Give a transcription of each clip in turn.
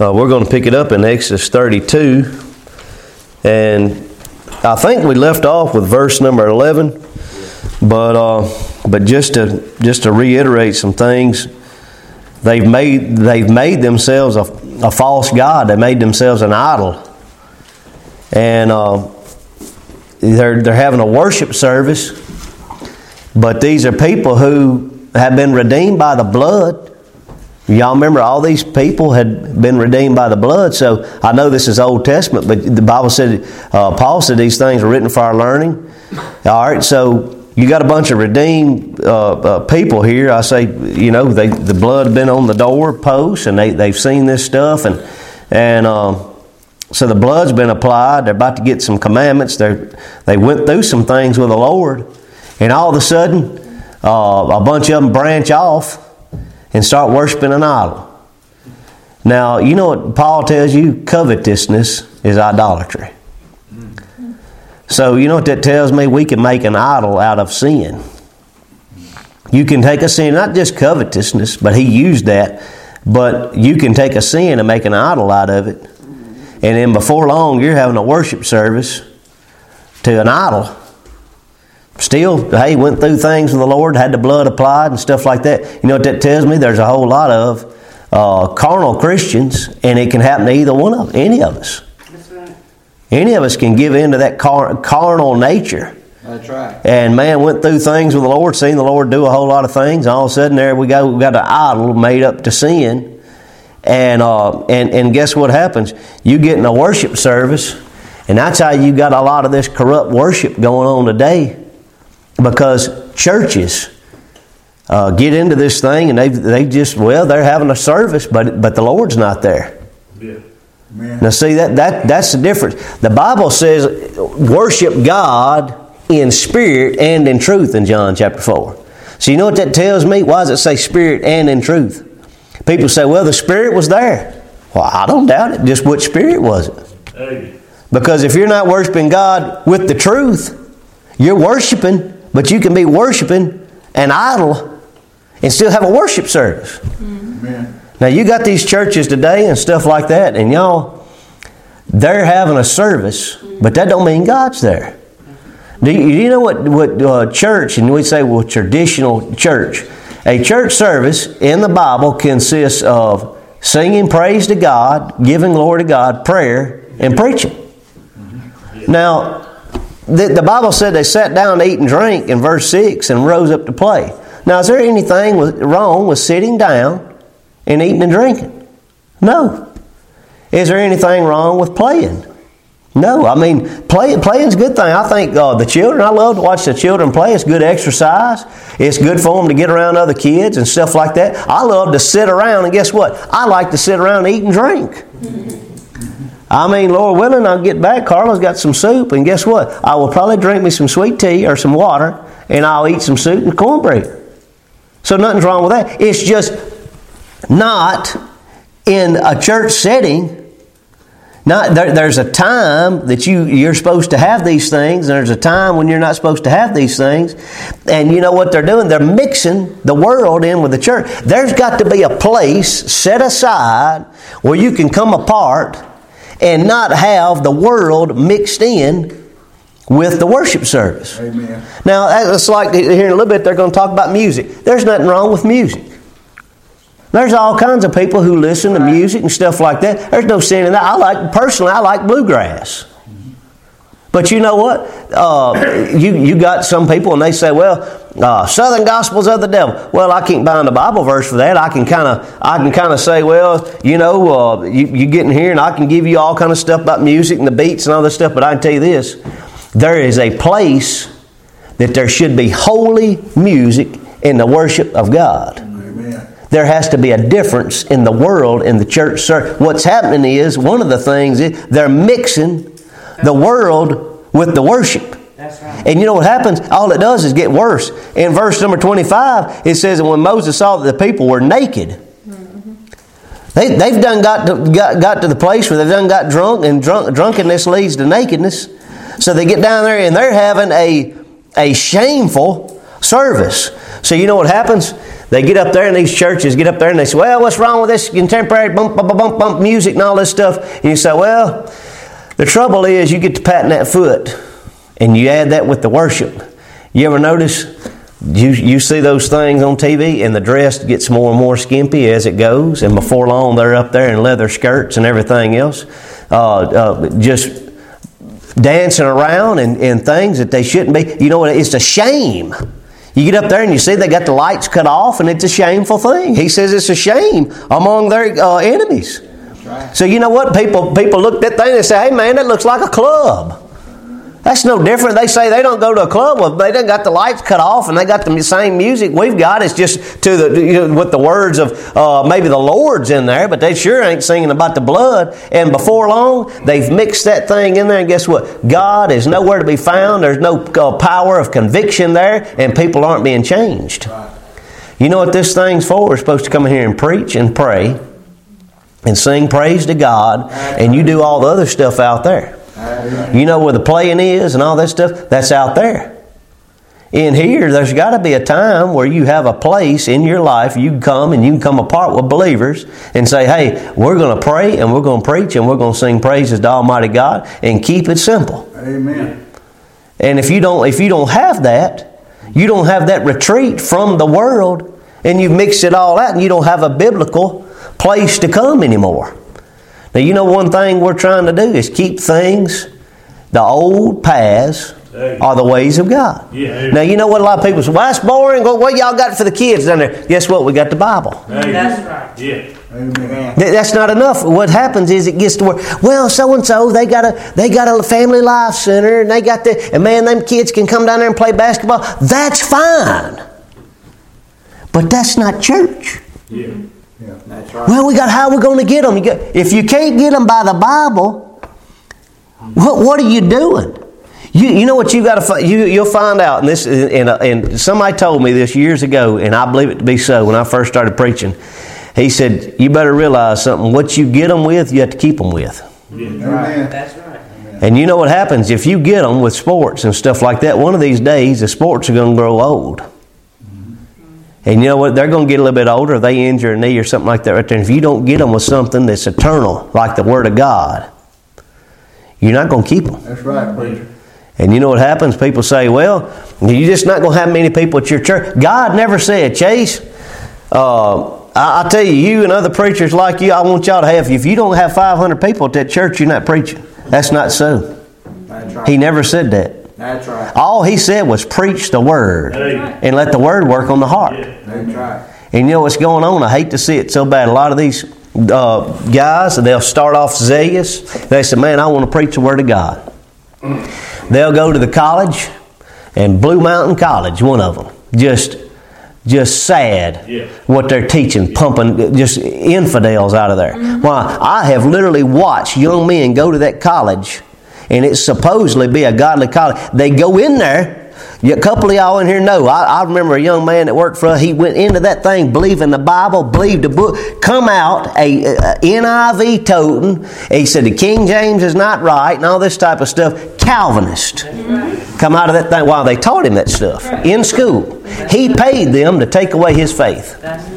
We're going to pick it up in Exodus 32. And I think we left off with verse number 11. But just to reiterate some things, they've made themselves a false god. They made themselves an idol. And they're having a worship service. But these are people who have been redeemed by the blood. Y'all remember all these people had been redeemed by the blood. So I know this is Old Testament, but the Bible said, Paul said these things are written for our learning. All right, so you got a bunch of redeemed people here. I say, the blood had been on the door posts, and they've seen this stuff, and so the blood's been applied. They're about to get some commandments. They went through some things with the Lord, and all of a sudden, a bunch of them branch off and start worshiping an idol. Now, you know what Paul tells you? Covetousness is idolatry. So, you know what that tells me? We can make an idol out of sin. You can take a sin, not just covetousness, but he used that, but you can take a sin and make an idol out of it. And then before long, you're having a worship service to an idol. Still, hey, went through things with the Lord, had the blood applied and stuff like that. You know what that tells me? There's a whole lot of carnal Christians, and it can happen to either one of them, any of us. That's right. Any of us can give in to that carnal nature. That's right. And man went through things with the Lord, seen the Lord do a whole lot of things, and all of a sudden there we go, we've got an idol made up to sin. And guess what happens? You get in a worship service, and that's how you got a lot of this corrupt worship going on today. Because churches get into this thing, and they're having a service, but the Lord's not there. Yeah. Now see, that's the difference. The Bible says worship God in spirit and in truth in John chapter 4. So you know what that tells me? Why does it say spirit and in truth? People say, well, the Spirit was there. Well, I don't doubt it. Just what Spirit was it? Hey. Because if you're not worshiping God with the truth, you're worshiping, but you can be worshiping an idol and still have a worship service. Amen. Now, you got these churches today and stuff like that, and y'all, they're having a service, but that don't mean God's there. Do you know what church, and we say, well, traditional church. A church service in the Bible consists of singing praise to God, giving glory to God, prayer, and preaching. Now, the Bible said they sat down to eat and drink in verse 6 and rose up to play. Now, is there anything wrong with sitting down and eating and drinking? No. Is there anything wrong with playing? No. I mean, playing's a good thing. I think the children, I love to watch the children play. It's good exercise. It's good for them to get around other kids and stuff like that. I love to sit around, and guess what? I like to sit around and eat and drink. I mean, Lord willing, I'll get back. Carla's got some soup, and guess what? I will probably drink me some sweet tea or some water, and I'll eat some soup and cornbread. So nothing's wrong with that. It's just not in a church setting. There's a time that you're supposed to have these things, and there's a time when you're not supposed to have these things. And you know what they're doing? They're mixing the world in with the church. There's got to be a place set aside where you can come apart and not have the world mixed in with the worship service. Amen. Now, it's like here in a little bit they're going to talk about music. There's nothing wrong with music. There's all kinds of people who listen to music and stuff like that. There's no sin in that. I like bluegrass. But you know what? You got some people and they say, well, Southern gospel's of the devil. Well, I can't find a Bible verse for that. I can kind of say, well, you get in here and I can give you all kind of stuff about music and the beats and all this stuff. But I can tell you this: there is a place that there should be holy music in the worship of God. Amen. There has to be a difference in the world in the church. What's happening is, one of the things is they're mixing the world with the worship. That's right. And you know what happens? All it does is get worse. In verse number 25, it says that when Moses saw that the people were naked, they've done got to the place where they've done got drunk, and drunkenness leads to nakedness. So they get down there and they're having a shameful service. So you know what happens? They get up there in these churches, get up there and they say, well, what's wrong with this contemporary bump, bump, bump, bump music and all this stuff? And you say, well, the trouble is you get to patting that foot and you add that with the worship. You ever notice you see those things on TV and the dress gets more and more skimpy as it goes, and before long they're up there in leather skirts and everything else, just dancing around and things that they shouldn't be. You know what? It's a shame. You get up there and you see they got the lights cut off, and it's a shameful thing. He says it's a shame among their enemies. Right. So you know what? People look at that thing and say, hey man, that looks like a club. That's no different. They say they don't go to a club. Well, they done got the lights cut off and they got the same music we've got. It's just to the with the words of maybe the Lord's in there, but they sure ain't singing about the blood. And before long, they've mixed that thing in there, and guess what? God is nowhere to be found. There's no power of conviction there, and people aren't being changed. Right. You know what this thing's for? We're supposed to come in here and preach and pray and sing praise to God, and you do all the other stuff out there. You know where the playing is and all that stuff? That's out there. In here, there's got to be a time where you have a place in your life you can come and you can come apart with believers and say, hey, we're going to pray and we're going to preach and we're going to sing praises to Almighty God and keep it simple. Amen. And if you don't have that, you don't have that retreat from the world, and you've mixed it all out and you don't have a biblical place to come anymore. Now, you know one thing we're trying to do is keep things, the old paths are the ways of God. Yeah. Now, you know what a lot of people say, well, that's boring. What y'all got for the kids down there? Guess what? We got the Bible. That's right. Yeah. Amen. That's not enough. What happens is it gets to where, well, so-and-so, they got a family life center, and and man, them kids can come down there and play basketball. That's fine. But that's not church. Yeah. Yeah, that's right. Well, how are we going to get them? If you can't get them by the Bible, what are you doing? You know what you got to you'll find out. And this and somebody told me this years ago, and I believe it to be so. When I first started preaching, he said, "You better realize something. What you get them with, you have to keep them with." Yeah. Amen. That's right. And you know what happens if you get them with sports and stuff like that? One of these days, the sports are going to grow old. And you know what? They're going to get a little bit older. If they injure a knee or something like that right there. And if you don't get them with something that's eternal, like the Word of God, you're not going to keep them. That's right, preacher. And you know what happens? People say, well, you're just not going to have many people at your church. God never said, Chase, I tell you, you and other preachers like you, I want y'all to have, if you don't have 500 people at that church, you're not preaching. That's not so. That's right. He never said that. That's right. All he said was preach the Word and let the Word work on the heart. That's right. And you know what's going on? I hate to see it so bad. A lot of these guys, they'll start off zealous. They say, man, I want to preach the Word of God. They'll go to the college, and Blue Mountain College, one of them, just sad what they're teaching, pumping just infidels out of there. Why? I have literally watched young men go to that college, and it's supposedly be a godly college. They go in there. A couple of y'all in here know. I remember a young man that worked for us. He went into that thing, believing the Bible, believed the book, come out a NIV toting. He said the King James is not right and all this type of stuff. Calvinist. Come out of that thing while they taught him that stuff in school. He paid them to take away his faith.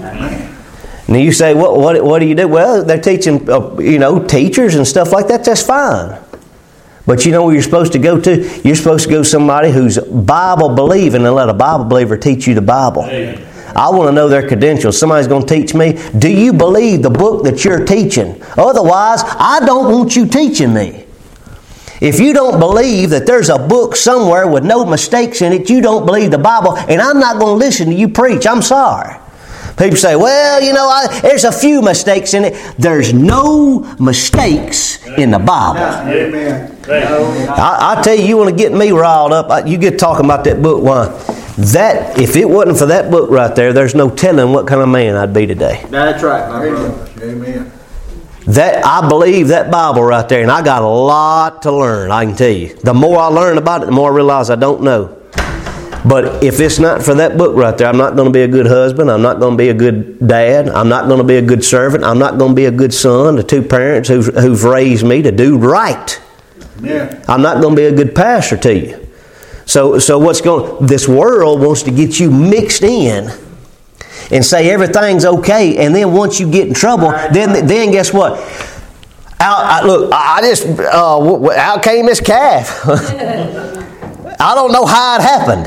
Now you say, what do you do? Well, they're teaching, teachers and stuff like that. That's fine. But you know where you're supposed to go to? You're supposed to go to somebody who's Bible believing and let a Bible believer teach you the Bible. I want to know their credentials. Somebody's going to teach me. Do you believe the book that you're teaching? Otherwise, I don't want you teaching me. If you don't believe that there's a book somewhere with no mistakes in it, you don't believe the Bible, and I'm not going to listen to you preach. I'm sorry. People say, well, there's a few mistakes in it. There's no mistakes in the Bible. Amen. I tell you, you want to get me riled up, you get talking about that book. Why? That, if it wasn't for that book right there, there's no telling what kind of man I'd be today. That's right, my brother. Amen. That, I believe that Bible right there, and I got a lot to learn, I can tell you. The more I learn about it, the more I realize I don't know. But if it's not for that book right there, I'm not going to be a good husband. I'm not going to be a good dad. I'm not going to be a good servant. I'm not going to be a good son to two parents who've raised me to do right. Yeah. I'm not going to be a good pastor to you. So what's going? This world wants to get you mixed in and say everything's okay, and then once you get in trouble, then guess what? Out came this calf. I don't know how it happened.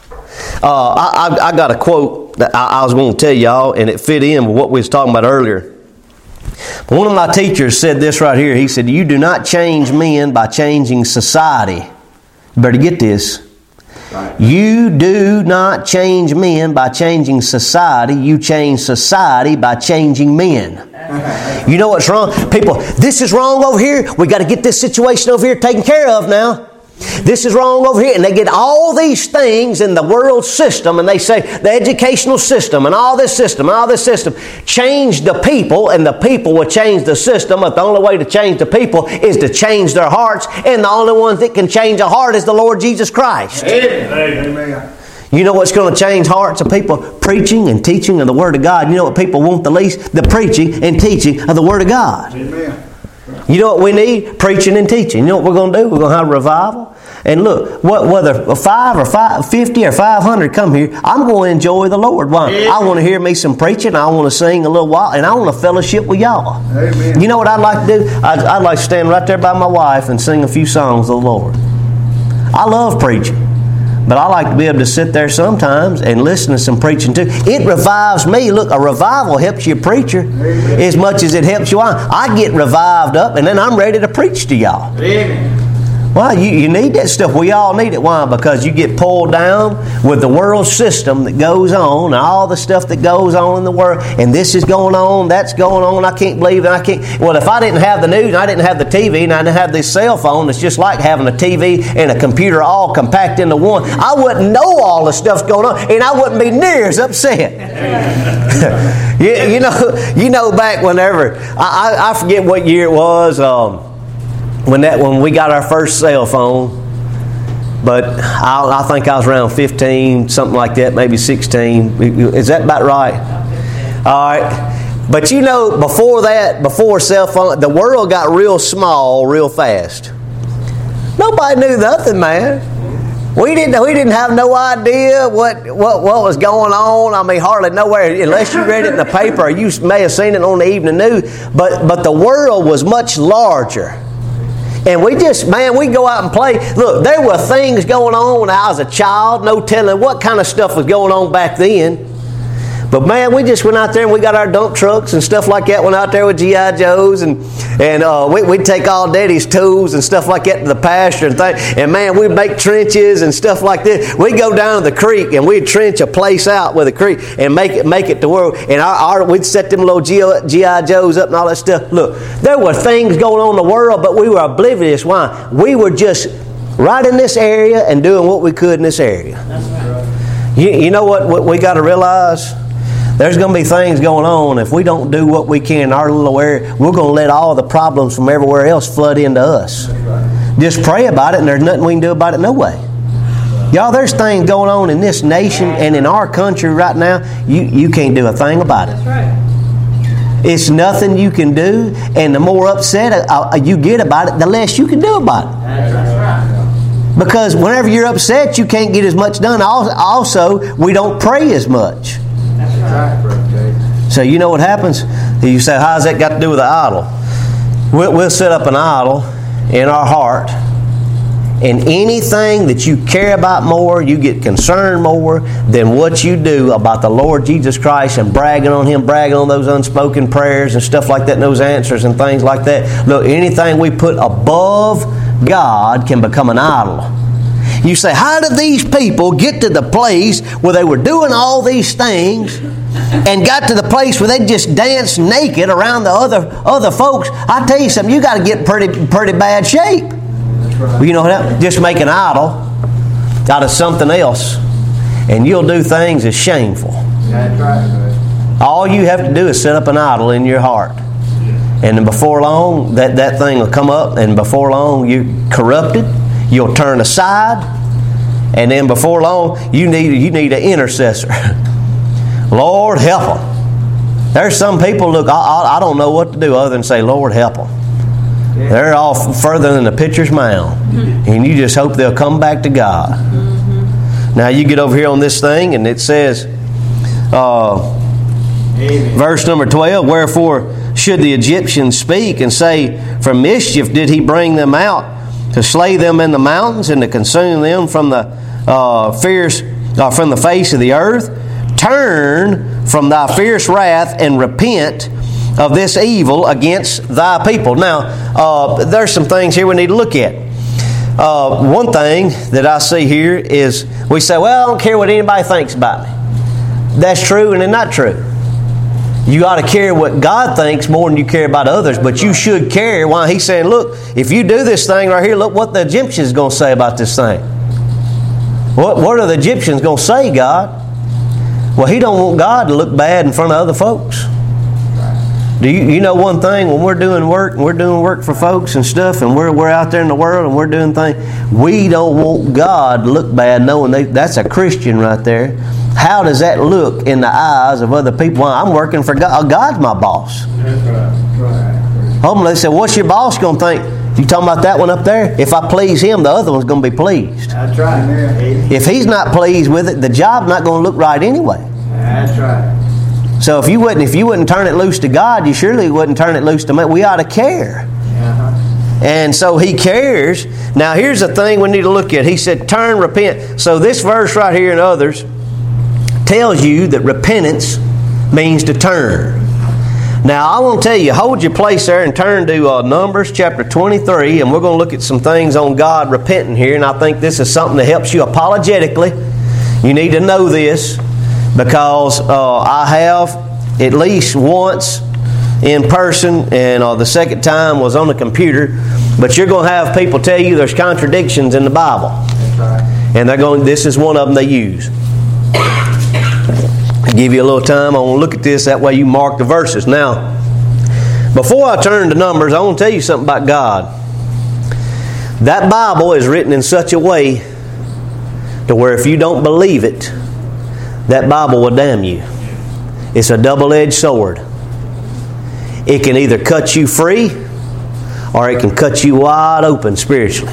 I got a quote that I was going to tell y'all, and it fit in with what we was talking about earlier. But one of my teachers said this right here. He said, "You do not change men by changing society." You better get this. Right. You do not change men by changing society. You change society by changing men. You know what's wrong? People, this is wrong over here. We got to get this situation over here taken care of now. This is wrong over here. And they get all these things in the world system, and they say the educational system and all this system and all this system. Change the people, and the people will change the system. But the only way to change the people is to change their hearts. And the only one that can change a heart is the Lord Jesus Christ. Amen. You know what's going to change hearts of people? Preaching and teaching of the Word of God. You know what people want the least? The preaching and teaching of the Word of God. Amen. You know what we need? Preaching and teaching. You know what we're going to do? We're going to have a revival. And look, whether 50 or 500 come here, I'm going to enjoy the Lord. Why? I want to hear me some preaching. I want to sing a little while, and I want to fellowship with y'all. Amen. You know what I'd like to do? I'd like to stand right there by my wife and sing a few songs of the Lord. I love preaching. But I like to be able to sit there sometimes and listen to some preaching too. It revives me. Look, a revival helps you, preacher, as much as it helps you. I get revived up, and then I'm ready to preach to y'all. Amen. Well, you need that stuff. We all need it. Why? Because you get pulled down with the world system that goes on, and all the stuff that goes on in the world, and this is going on, that's going on, I can't believe it, I can't. Well, if I didn't have the news, and I didn't have the TV, and I didn't have this cell phone, it's just like having a TV and a computer all compact into one. I wouldn't know all the stuff's going on, and I wouldn't be near as upset. you know, back whenever, I forget what year it was, when we got our first cell phone, but I think I was around 15, something like that, maybe 16. Is that about right? All right. But you know, before cell phone, the world got real small real fast. Nobody knew nothing, man. We didn't have no idea what was going on. I mean, hardly nowhere, unless you read it in the paper or you may have seen it on the evening news. But the world was much larger. And we go out and play. Look, there were things going on when I was a child, no telling what kind of stuff was going on back then. But man, we just went out there and we got our dump trucks and stuff like that. Went out there with G.I. Joes and we'd take all Daddy's tools and stuff like that to the pasture and things. And man, we'd make trenches and stuff like that. We'd go down to the creek and we'd trench a place out with a creek and make it to where, and we'd set them little G.I. Joes up and all that stuff. Look, there were things going on in the world, but we were oblivious. Why? We were just right in this area and doing what we could in this area. That's right. You know what we got to realize? There's going to be things going on. If we don't do what we can in our little area, we're going to let all the problems from everywhere else flood into us. Right. Just pray about it, and there's nothing we can do about it no way. Y'all, there's things going on in this nation and in our country right now. You can't do a thing about it. That's right. It's nothing you can do, and the more upset you get about it, the less you can do about it. That's right. Because whenever you're upset, you can't get as much done. Also, we don't pray as much. So you know what happens? You say, how's that got to do with the idol? We'll set up an idol in our heart, and anything that you care about more, you get concerned more than what you do about the Lord Jesus Christ and bragging on Him, bragging on those unspoken prayers and stuff like that, and those answers and things like that. Look, anything we put above God can become an idol. You say, how did these people get to the place where they were doing all these things and got to the place where they just danced naked around the other folks? I tell you something, you got to get in pretty bad shape. Well, you know what? Just make an idol out of something else, and you'll do things that's shameful. That's right. All you have to do is set up an idol in your heart. And then before long, that thing will come up, and before long, you're corrupted. You'll turn aside, and then before long, you need an intercessor. Lord, help them. There's some people, look, I don't know what to do other than say, Lord, help them. Yeah. They're all further than the pitcher's mound, and you just hope they'll come back to God. Mm-hmm. Now, you get over here on this thing, and it says, Amen. Verse number 12, wherefore should the Egyptians speak and say, for mischief did he bring them out, to slay them in the mountains and to consume them from the from the face of the earth? Turn from thy fierce wrath and repent of this evil against thy people. Now, there's some things here we need to look at. One thing that I see here is we say, well, I don't care what anybody thinks about me. That's true and it's not true. You ought to care what God thinks more than you care about others, but you should care. Why? He's saying, look, if you do this thing right here, look what the Egyptians going to say about this thing. What are the Egyptians going to say, God? Well, He don't want God to look bad in front of other folks. Do you know one thing? When we're doing work for folks and stuff, and we're out there in the world and we're doing things, we don't want God to look bad knowing that's a Christian right there. How does that look in the eyes of other people? Well, I'm working for God. God's my boss. That's right. Hopefully they say, what's your boss going to think? You talking about that one up there? If I please him, the other one's going to be pleased. That's right. Amen. If he's not pleased with it, the job's not going to look right anyway. That's right. So if you wouldn't turn it loose to God, you surely wouldn't turn it loose to me. We ought to care. And so He cares. Now here's the thing we need to look at. He said, turn, repent. So this verse right here and others tells you that repentance means to turn. Now I want to tell you, hold your place there and turn to Numbers chapter 23, and we're going to look at some things on God repenting here. And I think this is something that helps you apologetically. You need to know this, because I have at least once in person, and the second time was on the computer. But you're going to have people tell you there's contradictions in the Bible. That's right. And they're going. This is one of them they use. I'll give you a little time. I want to look at this. That way you mark the verses. Now, before I turn to Numbers, I want to tell you something about God. That Bible is written in such a way to where if you don't believe it, that Bible will damn you. It's a double-edged sword. It can either cut you free, or it can cut you wide open spiritually.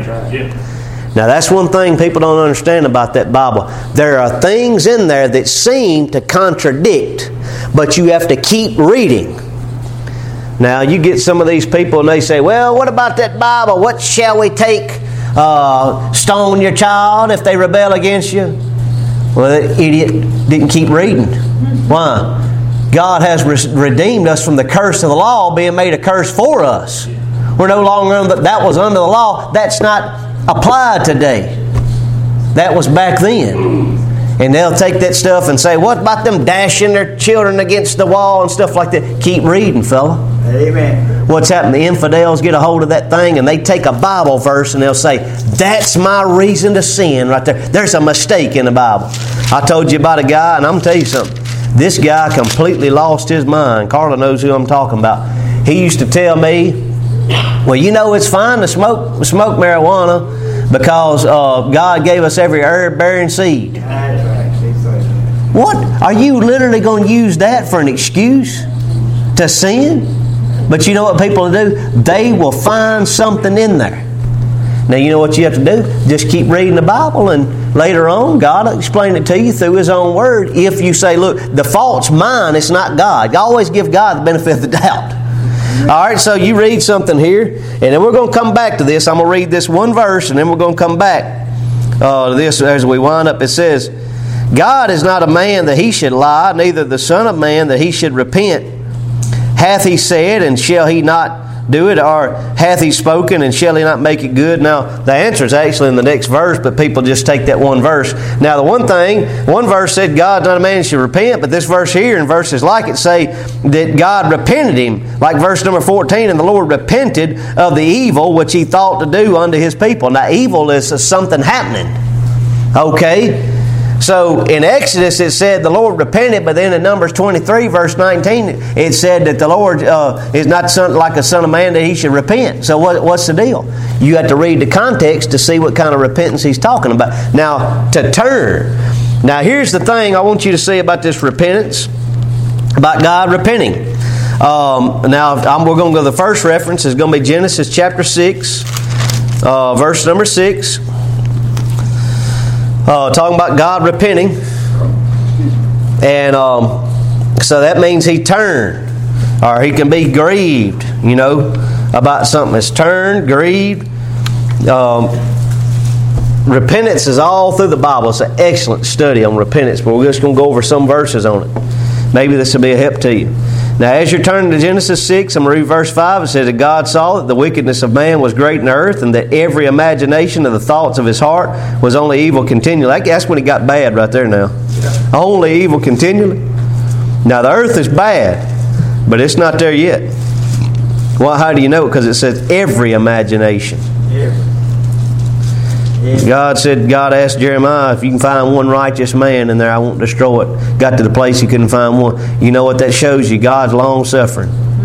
Now that's one thing people don't understand about that Bible. There are things in there that seem to contradict, but you have to keep reading. Now you get some of these people and they say, well, what about that Bible? What shall we take? Stone your child if they rebel against you? Well, that idiot didn't keep reading. Why? God has redeemed us from the curse of the law, being made a curse for us. We're no longer under that was under the law. That's not applied today. That was back then. And they'll take that stuff and say, what about them dashing their children against the wall and stuff like that? Keep reading, fella. Amen. What's happened? The infidels get a hold of that thing and they take a Bible verse and they'll say, that's my reason to sin right there. There's a mistake in the Bible. I told you about a guy, and I'm going to tell you something. This guy completely lost his mind. Carla knows who I'm talking about. He used to tell me, well, you know, it's fine to smoke marijuana because God gave us every herb-bearing seed. That's right. What? Are you literally going to use that for an excuse to sin? But you know what people do? They will find something in there. Now, you know what you have to do? Just keep reading the Bible, and later on, God will explain it to you through His own Word. If you say, look, the fault's mine, it's not God. You always give God the benefit of the doubt. All right, so you read something here, and then we're going to come back to this. I'm going to read this one verse, and then we're going to come back to this as we wind up. It says, God is not a man that He should lie, neither the Son of Man that He should repent. Hath He said, and shall He not do it? Or hath He spoken, and shall He not make it good? Now, the answer is actually in the next verse, but people just take that one verse. Now, the one verse said God's not a man that should repent, but this verse here and verses like it say that God repented him. Like verse number 14, and the Lord repented of the evil which He thought to do unto His people. Now, evil is something happening. Okay? So in Exodus it said the Lord repented, but then in Numbers 23 verse 19 it said that the Lord is not like a son of man that He should repent. So what's the deal? You have to read the context to see what kind of repentance He's talking about. Now, to turn. Now here's the thing I want you to see about this repentance, about God repenting. We're going to go to the first reference. It's going to be Genesis chapter 6, verse number 6. Talking about God repenting. And So that means he turned, or he can be grieved, about something that's turned, grieved. Repentance is all through the Bible. It's an excellent study on repentance, but we're just going to go over some verses on it. Maybe this will be a help to you. Now, as you're turning to Genesis 6, I'm going to read verse 5. It says that God saw that the wickedness of man was great in the earth, and that every imagination of the thoughts of his heart was only evil continually. That's when it got bad right there now. Yeah. Only evil continually. Now, the earth is bad, but it's not there yet. Well, how do you know? Because it says every imagination. Yeah. God asked Jeremiah, if you can find one righteous man in there, I won't destroy it. Got to the place he couldn't find one. You know what that shows you? God's long-suffering.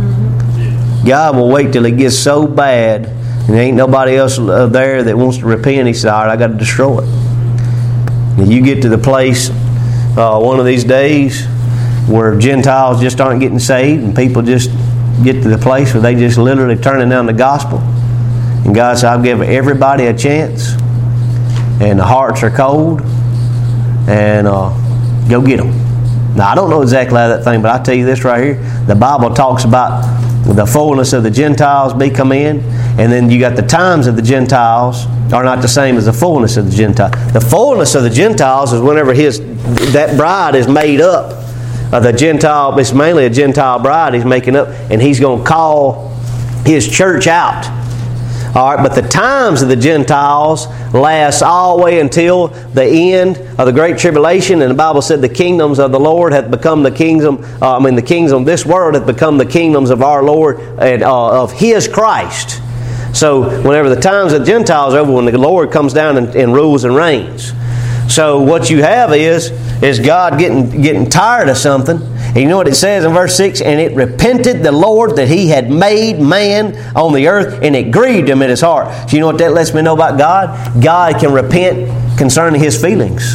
God will wait till it gets so bad and there ain't nobody else there that wants to repent. He said, all right, I got to destroy it. And you get to the place one of these days where Gentiles just aren't getting saved, and people just get to the place where they just literally turning down the gospel. And God said, I'll give everybody a chance. And the hearts are cold, and go get them. Now, I don't know exactly how that thing, but I'll tell you this right here. The Bible talks about the fullness of the Gentiles come in, and then you got the times of the Gentiles are not the same as the fullness of the Gentiles. The fullness of the Gentiles is whenever that bride is made up. The Gentile, it's mainly a Gentile bride he's making up, and he's going to call his church out. All right, but the times of the Gentiles last all the way until the end of the Great Tribulation. And the Bible said the kingdoms of the Lord hath become the kingdom, the kingdoms of this world hath become the kingdoms of our Lord and of His Christ. So whenever the times of the Gentiles are over, when the Lord comes down and rules and reigns. So what you have is God getting tired of something. And you know what it says in verse 6? And it repented the Lord that He had made man on the earth, and it grieved Him in His heart. So you know what that lets me know about God? God can repent concerning His feelings.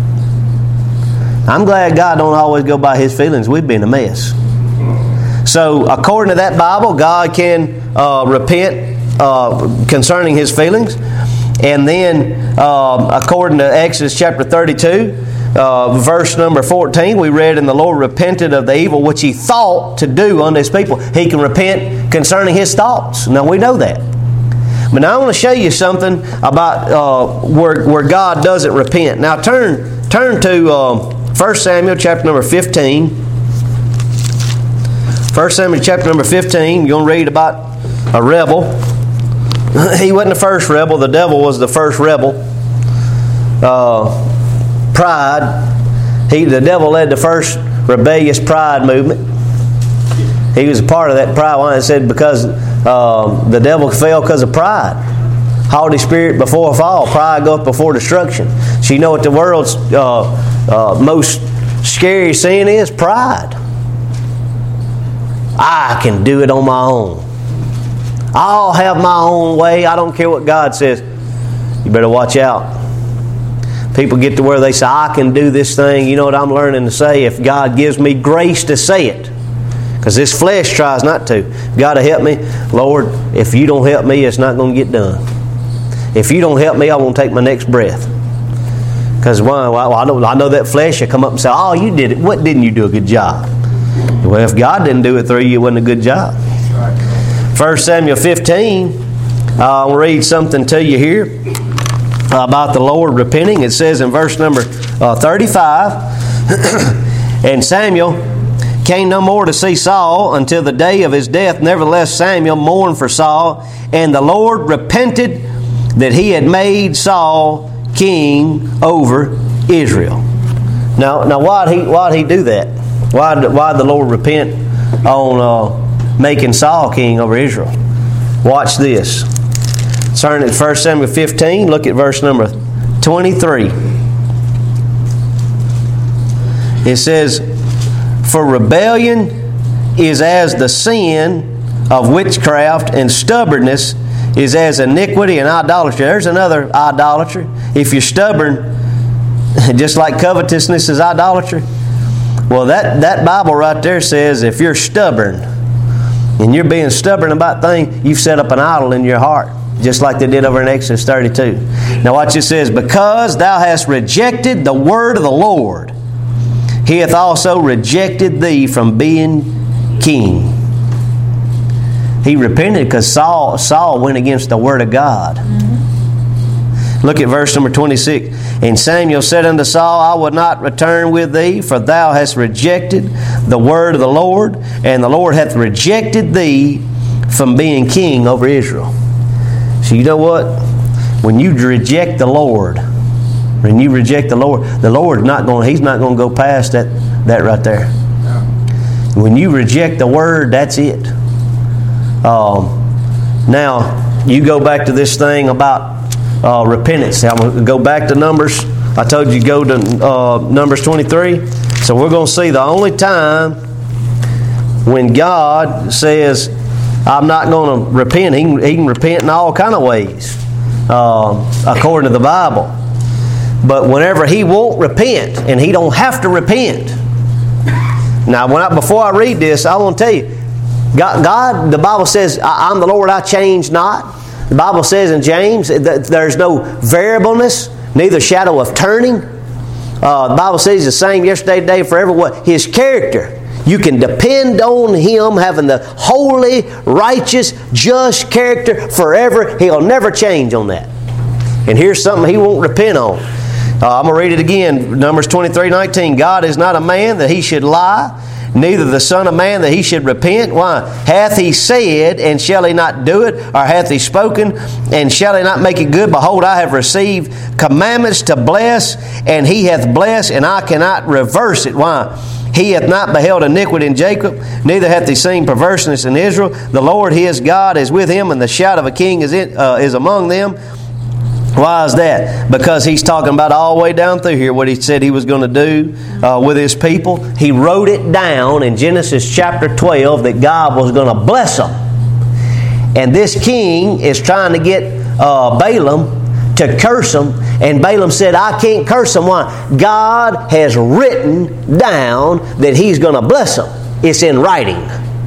I'm glad God don't always go by His feelings. We'd be in a mess. So according to that Bible, God can repent concerning His feelings. And then according to Exodus chapter 32, verse number 14, we read, and the Lord repented of the evil which He thought to do unto His people. He can repent concerning His thoughts. Now we know that. But now I want to show you something about where God doesn't repent. Now turn to 1 Samuel chapter number 15. 1 Samuel chapter number 15, you're going to read about a rebel. He wasn't the first rebel. The devil was the first rebel. Pride. The devil led the first rebellious pride movement. He was a part of that pride. One said because the devil fell because of pride. Haughty spirit before a fall. Pride goeth before destruction. So you know what the world's most scary sin is? Pride. I can do it on my own. I'll have my own way. I don't care what God says. You better watch out. People get to where they say, I can do this thing. You know what I'm learning to say? If God gives me grace to say it. Because this flesh tries not to. God to help me. Lord, if you don't help me, it's not going to get done. If you don't help me, I won't take my next breath. Because I know that flesh will come up and say, oh, you did it. What didn't you do a good job? Well, if God didn't do it through you, it wasn't a good job. 1 Samuel 15, I'll read something to you here about the Lord repenting. It says in verse number 35, and Samuel came no more to see Saul until the day of his death. Nevertheless, Samuel mourned for Saul, and the Lord repented that He had made Saul king over Israel. Now, why'd he do that? Why'd the Lord repent on making Saul king over Israel? Watch this. Turn at 1 Samuel 15. Look at verse number 23. It says, for rebellion is as the sin of witchcraft, and stubbornness is as iniquity and idolatry. There's another idolatry. If you're stubborn, just like covetousness is idolatry. Well, that Bible right there says if you're stubborn, and you're being stubborn about things, you've set up an idol in your heart. Just like they did over in Exodus 32. Now watch it says, because thou hast rejected the word of the Lord, He hath also rejected thee from being king. He repented because Saul went against the word of God. Look at verse number 26. And Samuel said unto Saul, I will not return with thee, for thou hast rejected the word of the Lord, and the Lord hath rejected thee from being king over Israel. So you know what? When you reject the Lord, the Lord is not going. He's not going to go past that right there. When you reject the word, that's it. Now you go back to this thing about repentance. I'm going to go back to Numbers. I told you go to Numbers 23. So we're going to see the only time when God says, I'm not going to repent. He can repent in all kind of ways, according to the Bible. But whenever He won't repent, and He don't have to repent. Now, before I read this, I want to tell you, God, the Bible says, I'm the Lord, I change not. The Bible says in James that there's no variableness, neither shadow of turning. The Bible says He's the same yesterday, today, forever. What? His character. You can depend on Him having the holy, righteous, just character forever. He'll never change on that. And here's something He won't repent on. I'm going to read it again. Numbers 23:19. God is not a man that He should lie, neither the Son of Man that He should repent. Why? Hath He said, and shall He not do it? Or hath He spoken, and shall He not make it good? Behold, I have received commandments to bless, and He hath blessed, and I cannot reverse it. Why? He hath not beheld iniquity in Jacob, neither hath He seen perverseness in Israel. The Lord his God is with him, and the shout of a king is among them. Why is that? Because He's talking about all the way down through here what He said He was going to do with His people. He wrote it down in Genesis chapter 12 that God was going to bless them. And this king is trying to get Balaam to curse them. And Balaam said, I can't curse them. Why? God has written down that He's going to bless them. It's in writing.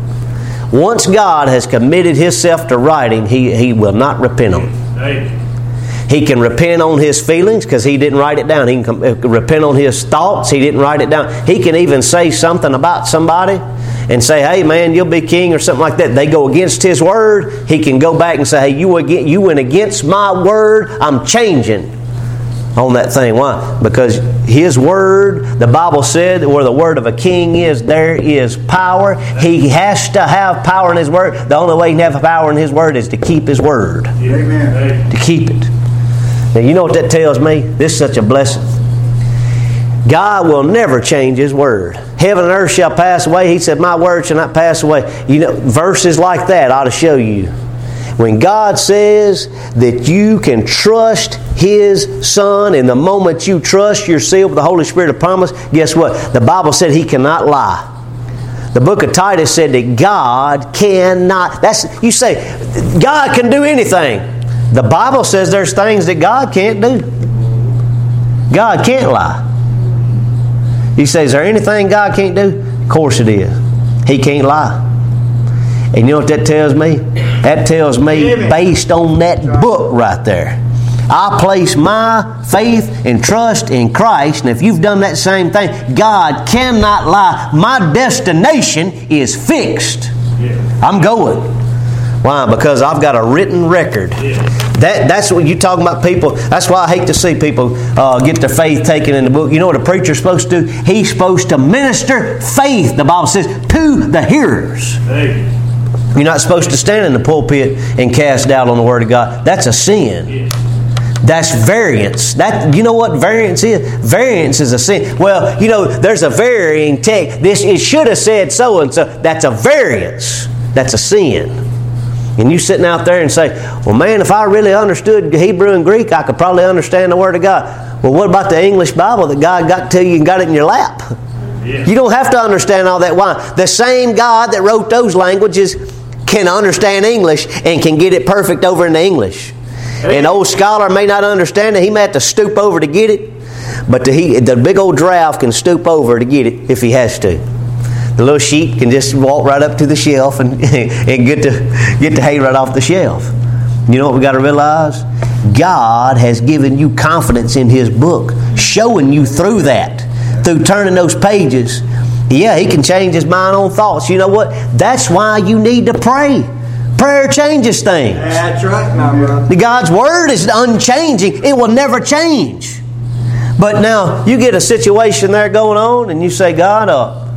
Once God has committed Himself to writing, He will not repent them. Hey. He can repent on his feelings because he didn't write it down. He can repent on his thoughts. He didn't write it down. He can even say something about somebody and say, hey man, you'll be king or something like that. They go against his word. He can go back and say, hey, you went against my word. I'm changing on that thing. Why? Because his word, the Bible said, where the word of a king is, there is power. He has to have power in his word. The only way he can have power in his word is to keep his word. Amen. To keep it. Now, you know what that tells me? This is such a blessing. God will never change His word. Heaven and earth shall pass away. He said, my word shall not pass away. You know, verses like that ought to show you. When God says that you can trust His Son, and the moment you trust, you're sealed with the Holy Spirit of promise, guess what? The Bible said He cannot lie. The book of Titus said that God cannot. You say, God can do anything. The Bible says there's things that God can't do. God can't lie. You say, is there anything God can't do? Of course it is. He can't lie. And you know what that tells me? That tells me, based on that book right there, I place my faith and trust in Christ. And if you've done that same thing, God cannot lie. My destination is fixed. I'm going. Why? Because I've got a written record. That's what you're talking about, people. That's why I hate to see people get their faith taken in the book. You know what a preacher's supposed to do? He's supposed to minister faith, the Bible says, to the hearers. You're not supposed to stand in the pulpit and cast doubt on the Word of God. That's a sin. That's variance. You know what variance is? Variance is a sin. Well, you know, there's a varying text. It should have said so and so. That's a variance. That's a sin. And you sitting out there and say, well, man, if I really understood Hebrew and Greek, I could probably understand the Word of God. Well, what about the English Bible that God got to you and got it in your lap? Yeah. You don't have to understand all that. Why? The same God that wrote those languages can understand English and can get it perfect over into English. An old scholar may not understand it. He may have to stoop over to get it. But the big old giraffe can stoop over to get it if he has to. The little sheep can just walk right up to the shelf and get the hay right off the shelf. You know what we got to realize? God has given you confidence in His book, showing you through through turning those pages, yeah, he can change his mind on thoughts. You know what? That's why you need to pray. Prayer changes things. That's right, my brother. God's Word is unchanging. It will never change. But now, you get a situation there going on, and you say, God,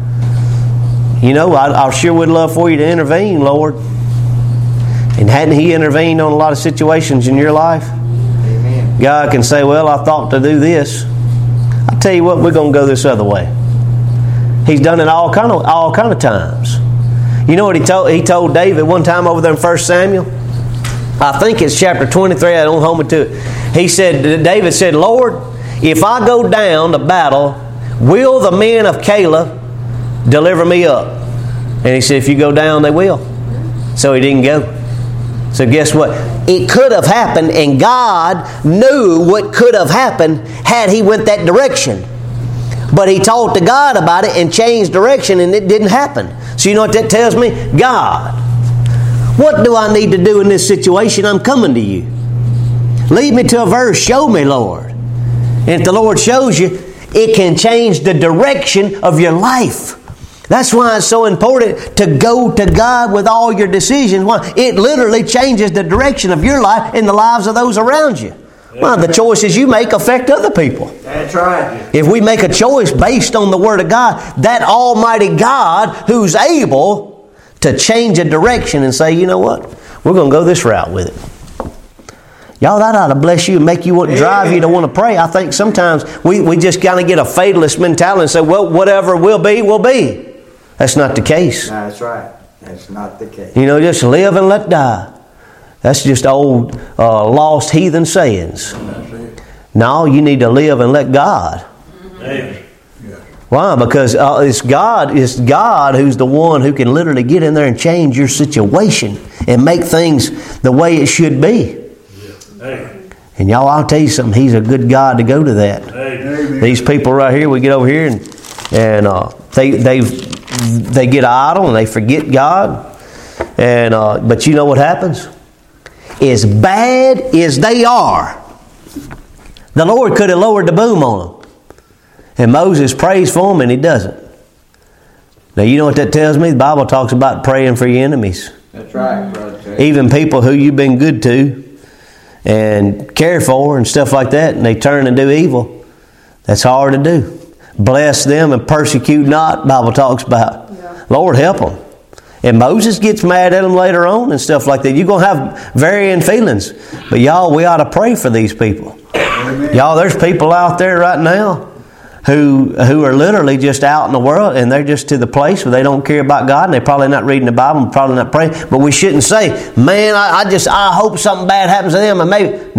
I sure would love for you to intervene, Lord. And hadn't He intervened on a lot of situations in your life? Amen. God can say, well, I thought to do this. I tell you what, we're going to go this other way. He's done it all kind of times. You know what He told David one time over there in 1 Samuel? I think it's chapter 23. I don't hold me to it. David said, Lord, if I go down to battle, will the men of Caleb deliver me up? And he said, if you go down, they will. So he didn't go. So guess what? It could have happened, and God knew what could have happened had he went that direction. But he talked to God about it and changed direction, and it didn't happen. So you know what that tells me? God, what do I need to do in this situation? I'm coming to you. Lead me to a verse. Show me, Lord. And if the Lord shows you, it can change the direction of your life. That's why it's so important to go to God with all your decisions. Why? It literally changes the direction of your life and the lives of those around you. Well, the choices you make affect other people. That's right. If we make a choice based on the Word of God, that Almighty God who's able to change a direction and say, you know what? We're going to go this route with it. Y'all, that ought to bless you and make you want to drive you to want to pray. I think sometimes we just kind of get a fatalist mentality and say, well, whatever will be, will be. That's not the case. That's right. That's not the case. You know, just live and let die. That's just old lost heathen sayings. No, you need to live and let God. Amen. Why? Because it's God who's the one who can literally get in there and change your situation and make things the way it should be. Amen. And y'all, I'll tell you something. He's a good God to go to that. Amen. These people right here, we get over here and they get idle and they forget God. And but you know what happens? As bad as they are, the Lord could have lowered the boom on them. And Moses prays for them and He doesn't. Now you know what that tells me? The Bible talks about praying for your enemies. That's right, Brother Jay. Even people who you've been good to and care for and stuff like that, and they turn and do evil. That's hard to do. Bless them and persecute not, the Bible talks about. Yeah. Lord, help them. And Moses gets mad at them later on and stuff like that. You're going to have varying feelings. But y'all, we ought to pray for these people. Amen. Y'all, there's people out there right now who are literally just out in the world and they're just to the place where they don't care about God and they're probably not reading the Bible and probably not praying. But we shouldn't say, man, I hope something bad happens to them and maybe.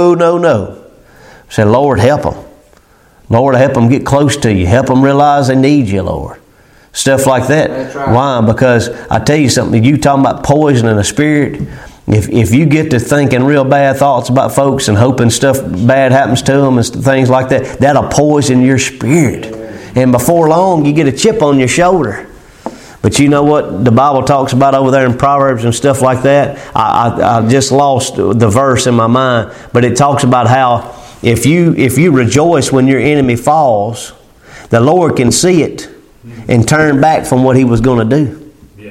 No. Say, Lord, help them. Lord, help them get close to you. Help them realize they need you, Lord. Stuff like that. That's right. Why? Because I tell you something, you talking about poisoning the spirit. If you get to thinking real bad thoughts about folks and hoping stuff bad happens to them and things like that, that'll poison your spirit. And before long, you get a chip on your shoulder. But you know what the Bible talks about over there in Proverbs and stuff like that? I just lost the verse in my mind. But it talks about how if you rejoice when your enemy falls, the Lord can see it and turn back from what He was going to do. Yeah.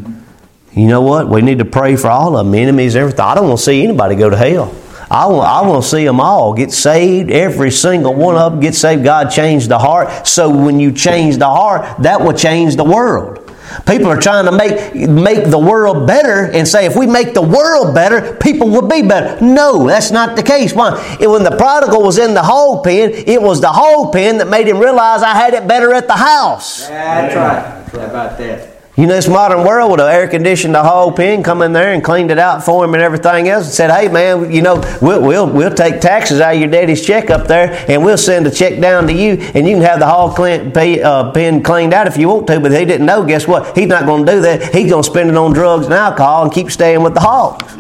You know what? We need to pray for all of them, enemies, everything. I don't want to see anybody go to hell. I want to see them all get saved. Every single one of them get saved. God changed the heart. So when you change the heart, that will change the world. People are trying to make the world better and say if we make the world better, people will be better. No, that's not the case. Why? When the prodigal was in the hog pen, it was the hog pen that made him realize I had it better at the house. That's right. How about that? You know, this modern world would have air-conditioned the whole pen, come in there and cleaned it out for him and everything else and said, hey, man, you know, we'll take taxes out of your daddy's check up there and we'll send a check down to you and you can have the hog pen cleaned out if you want to. But he didn't know, guess what? He's not going to do that. He's going to spend it on drugs and alcohol and keep staying with the hogs.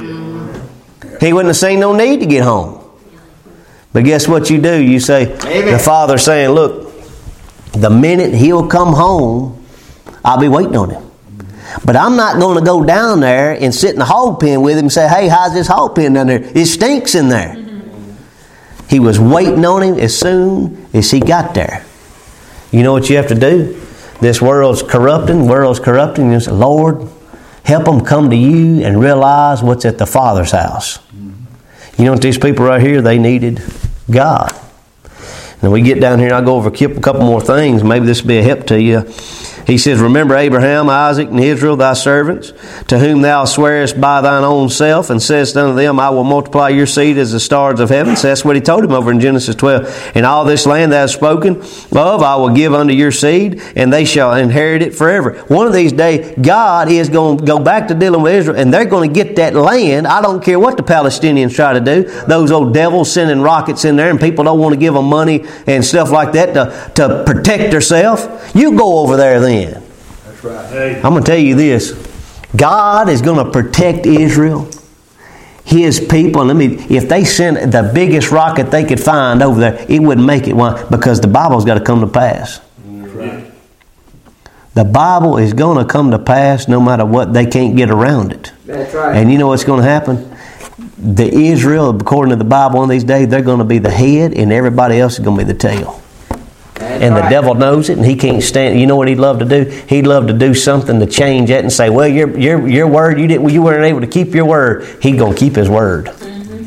He wouldn't have seen no need to get home. But guess what you do? You say, Amen. The Father's saying, look, the minute he'll come home, I'll be waiting on him. But I'm not going to go down there and sit in the hog pen with him and say, hey, how's this hog pen down there? It stinks in there. He was waiting on him as soon as he got there. You know what you have to do? This world's corrupting. You say, Lord, help them come to you and realize what's at the Father's house. You know what these people right here, they needed God. And we get down here and I'll go over a couple more things. Maybe this will be a help to you. He says, remember Abraham, Isaac, and Israel, thy servants, to whom thou swearest by thine own self, and saidst unto them, I will multiply your seed as the stars of heaven. So that's what he told him over in Genesis 12. And all this land thou hast spoken of, I will give unto your seed, and they shall inherit it forever. One of these days, God is going to go back to dealing with Israel, and they're going to get that land. I don't care what the Palestinians try to do. Those old devils sending rockets in there, and people don't want to give them money and stuff like that to protect themselves. You go over there then. That's right. Hey. I'm going to tell you this. God is going to protect Israel, His people. And if they sent the biggest rocket they could find over there, it wouldn't make it. Why? Because the Bible's got to come to pass. That's right. The Bible is going to come to pass no matter what. They can't get around it. That's right. And you know what's going to happen? The Israel, according to the Bible on these days, they're going to be the head and everybody else is going to be the tail. And the devil knows it, and he can't stand. You know what he'd love to do? He'd love to do something to change it and say, "Well, your word, you weren't able to keep your word." He's gonna keep his word. Mm-hmm.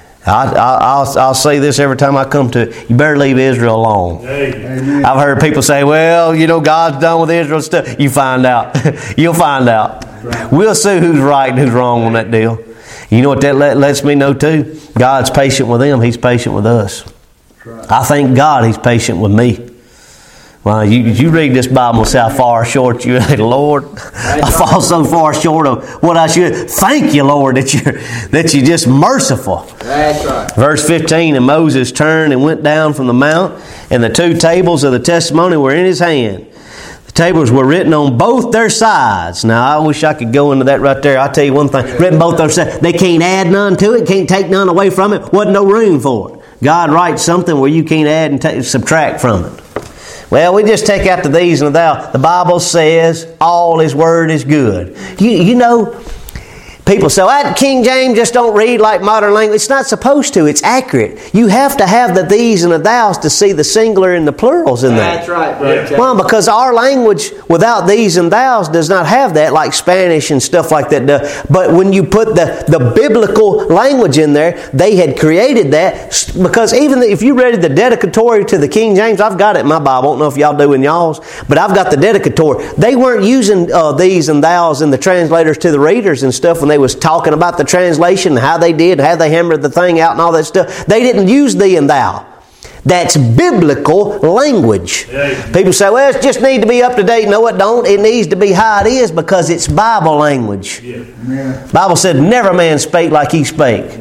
I'll say this every time I come to it. You better leave Israel alone. Amen. I've heard people say, "Well, God's done with Israel stuff." You find out. You'll find out. Right. We'll see who's right and who's wrong on that deal. You know what that lets me know too? God's patient with them. He's patient with us. I thank God He's patient with me. Well, you read this Bible and say how far short you are. Lord, I fall so far short of what I should. Thank you, Lord, that you're just merciful. That's right. Verse 15, and Moses turned and went down from the mount, and the 2 tables of the testimony were in his hand. The tables were written on both their sides. Now, I wish I could go into that right there. I'll tell you one thing. Written both their sides. They can't add none to it, can't take none away from it. Wasn't no room for it. God writes something where you can't add and subtract from it. Well, we just take out the these and the thou. The Bible says all His Word is good. You know, people say, well, King James just don't read like modern language. It's not supposed to. It's accurate. You have to have the these and the thous to see the singular and the plurals in there. That's right, brother. Well, because our language without these and thous does not have that, like Spanish and stuff like that does. But when you put the biblical language in there, they had created that. Because even if you read the dedicatory to the King James, I've got it in my Bible. I don't know if y'all do in y'all's, but I've got the dedicatory. They weren't using these and thous in the translators to the readers and stuff when they was talking about the translation and how they did, how they hammered the thing out and all that stuff. They didn't use thee and thou. That's biblical language. Yeah. People say, well, it just needs to be up to date. No, it don't. It needs to be how it is because it's Bible language. Yeah. Bible said, never man spake like he spake.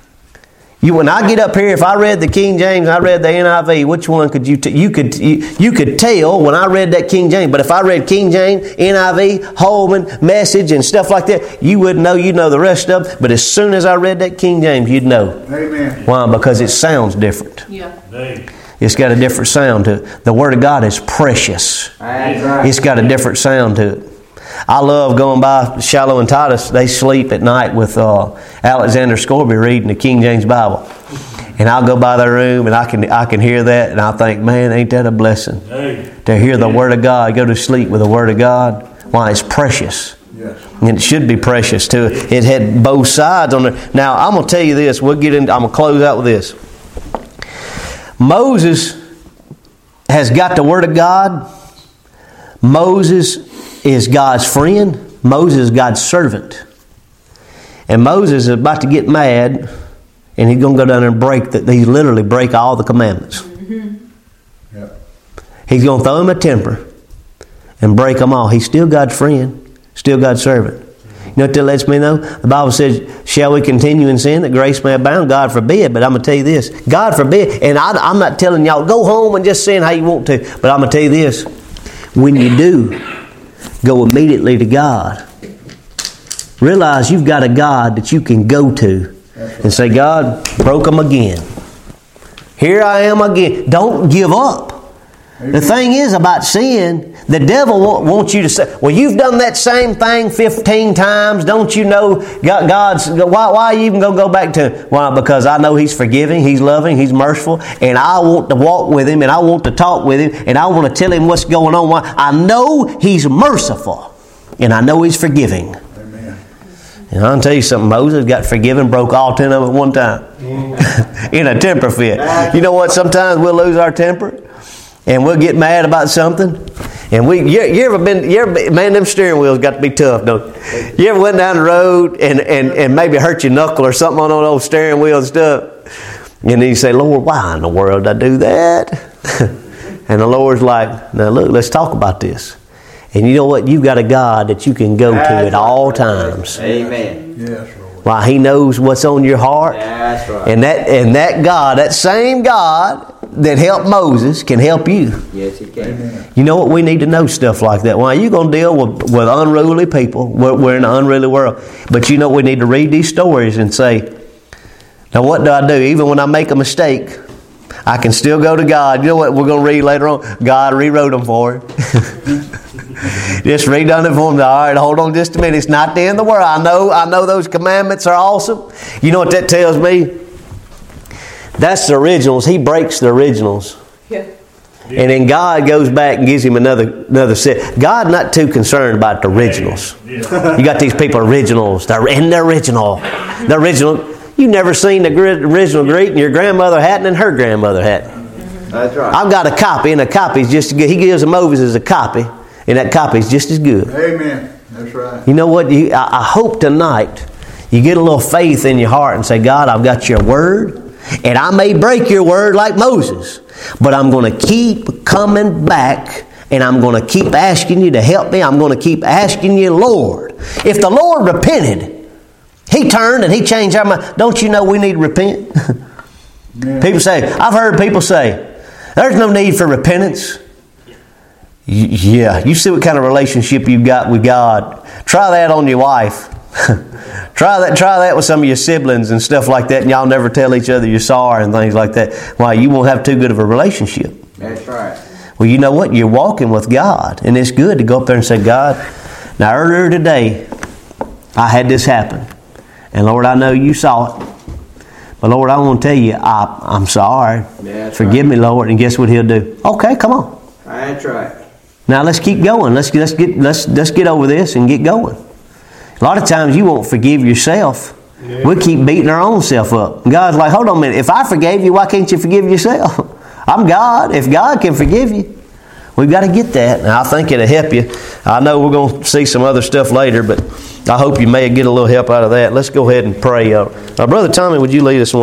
When I get up here, if I read the King James, I read the NIV, which one could you could tell when I read that King James. But if I read King James, NIV, Holman, Message, and stuff like that, you wouldn't know. You'd know the rest of them. But as soon as I read that King James, you'd know. Amen. Why? Because it sounds different. Yeah. Amen. It's got a different sound to it. The Word of God is precious. That's right. It's got a different sound to it. I love going by Shiloh and Titus. They sleep at night with Alexander Scorby reading the King James Bible. And I'll go by their room and I can hear that and I think, man, ain't that a blessing? Hey. To hear the Word of God, go to sleep with the Word of God. Why, it's precious. Yes. And it should be precious too. It had both sides on there. Now, I'm going to tell you this. I'm going to close out with this. Moses has got the Word of God. Moses is God's friend. Moses is God's servant. And Moses is about to get mad, and he's going to go down there and he's literally break all the commandments. Mm-hmm. Yep. He's going to throw him a temper and break them all. He's still God's friend, still God's servant. You know what that lets me know? The Bible says, shall we continue in sin that grace may abound? God forbid. But I'm going to tell you this. God forbid. And I'm not telling y'all, go home and just sin how you want to. But I'm going to tell you this. When you do, go immediately to God. Realize you've got a God that you can go to and say, God, broke them again. Here I am again. Don't give up. The thing is about sin, the devil wants you to say, well, you've done that same thing 15 times. Don't you know God's... Why are you even going to go back to... Why? Because I know He's forgiving, He's loving, He's merciful, and I want to walk with Him, and I want to talk with Him, and I want to tell Him what's going on. Why? I know He's merciful, and I know He's forgiving. Amen. And I'll tell you something, Moses got forgiven, broke all 10 of them at one time. In a temper fit. You know what? Sometimes we'll lose our temper. And we'll get mad about something. And man, them steering wheels got to be tough, don't you? You ever went down the road and maybe hurt your knuckle or something on those steering wheel and stuff? And then you say, Lord, why in the world did I do that? And the Lord's like, now look, let's talk about this. And you know what? You've got a God that you can go to at all times. Amen. Yes, Lord. Why, He knows what's on your heart. That's right. And that God, that same God that helped Moses can help you. Yes, He can. Amen. You know what? We need to know stuff like that. Why, you're going to deal with unruly people. We're in an unruly world. But you know, we need to read these stories and say, now what do I do? Even when I make a mistake, I can still go to God. You know what we're going to read later on? God rewrote them for him. Just redone it for him. All right, hold on just a minute. It's not the end of the world. I know those commandments are awesome. You know what that tells me? That's the originals. He breaks the originals. Yeah. And then God goes back and gives him another set. God's not too concerned about the originals. Yeah. You got these people originals. They're in the original. The original. You've never seen the original greeting your grandmother hadn't and her grandmother hadn't. That's right. I've got a copy, and a copy's just as good. He gives Moses a copy, and that copy's just as good. Amen. That's right. You know what? I hope tonight you get a little faith in your heart and say, God, I've got your word, and I may break your word like Moses, but I'm going to keep coming back, and I'm going to keep asking you to help me. I'm going to keep asking you, Lord. If the Lord repented, He turned and He changed our mind. Don't you know we need to repent? Yeah. People say, I've heard people say, there's no need for repentance. Yeah, you see what kind of relationship you've got with God. Try that on your wife. Try that with some of your siblings and stuff like that, and y'all never tell each other you're sorry and things like that. Why, you won't have too good of a relationship. That's right. Well, you know what? You're walking with God, and it's good to go up there and say, God, now earlier today, I had this happen. And Lord, I know you saw it. But Lord, I want to tell you, I'm sorry. That's Forgive right. me, Lord. And guess what He'll do? Okay, come on. That's right. Now let's keep going. Let's get over this and get going. A lot of times you won't forgive yourself. Yeah. We keep beating our own self up. And God's like, hold on a minute. If I forgave you, why can't you forgive yourself? I'm God. If God can forgive you, we've got to get that. Now I think it'll help you. I know we're going to see some other stuff later, but I hope you may get a little help out of that. Let's go ahead and pray. Brother Tommy, would you lead us?